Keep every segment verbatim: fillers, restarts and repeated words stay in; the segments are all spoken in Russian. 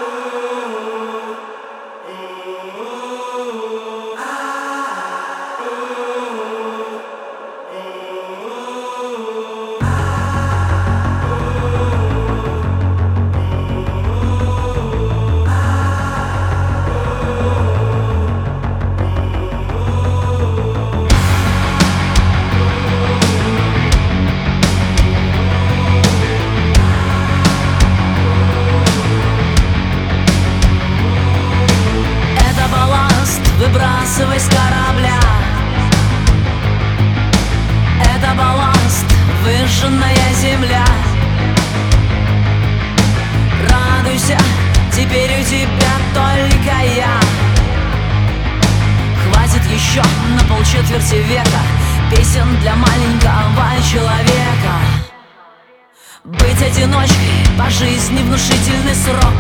Выбрасывай с корабля. Это балласт, выжженная земля. Радуйся, теперь у тебя только я. Хватит еще на полчетверти века песен для маленького человека. Быть одиночкой по жизни внушительный срок.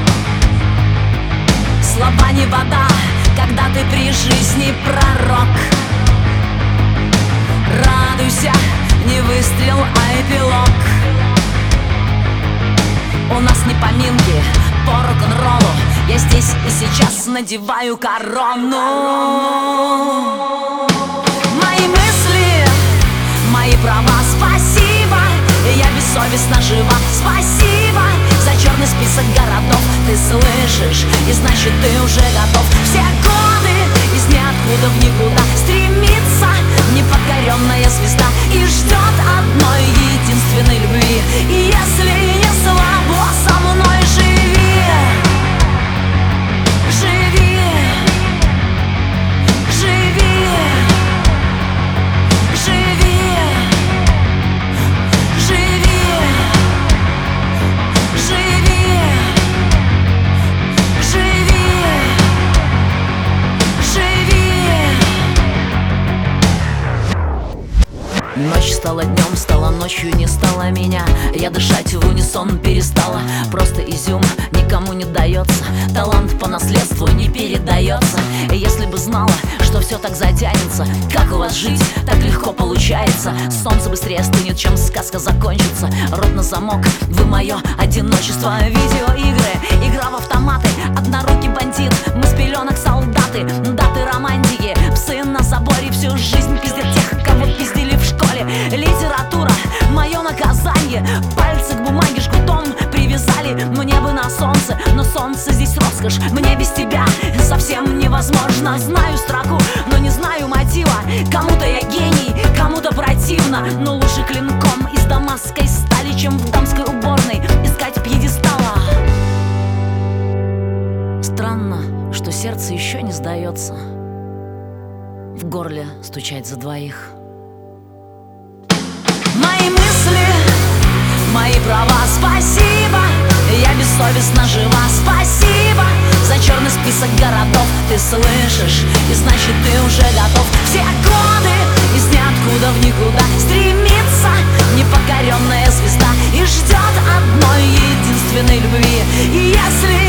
Слова не вода, когда ты при жизни пророк. Радуйся, не выстрел, а эпилог. У нас не поминки по рок-н-роллу. Я здесь и сейчас надеваю корону. Мои мысли, мои права, спасибо. Я бессовестно жива, спасибо. За черный список городов ты слышишь, и значит ты уже готов. Все годы из ниоткуда в никуда стремится непокоренная звезда и ждет одной единственной любви. И если не слабо, со мной живи, живи, живи, живи, живи, живи, ночь стала днем, стала ночью, не стала меня. Я дышать в унисон перестала. Просто изюм никому не дается. Талант по наследству не передается. И если бы знала, что все так затянется, как у вас жить так легко получается. Солнце быстрее стынет, чем сказка закончится. Рот на замок, вы мое одиночество. Видеоигры, игра в автоматы, однорукий бандит, мы с пеленок солдаты. Даты романтики, псы на заборе, всю жизнь пиздят тех, кого пиздили в школе. Литература, мое наказание. Пальцы к бумаге жгутом привязали. Мне бы на солнце, но солнце здесь роскошь. Мне без тебя совсем невозможно. Знаю строку, но не знаю мотива. Кому-то я гений, кому-то противно. Но лучше клинком из дамасской стали, чем в дамской уборной искать пьедестала. Странно, что сердце еще не сдается. В горле стучать за двоих. Мои мысли, мои права, спасибо. Я бессовестно жива, спасибо. За черный список городов ты слышишь, и значит ты уже готов. Все годы из ниоткуда в никуда стремится непокоренная звезда и ждет одной единственной любви. И если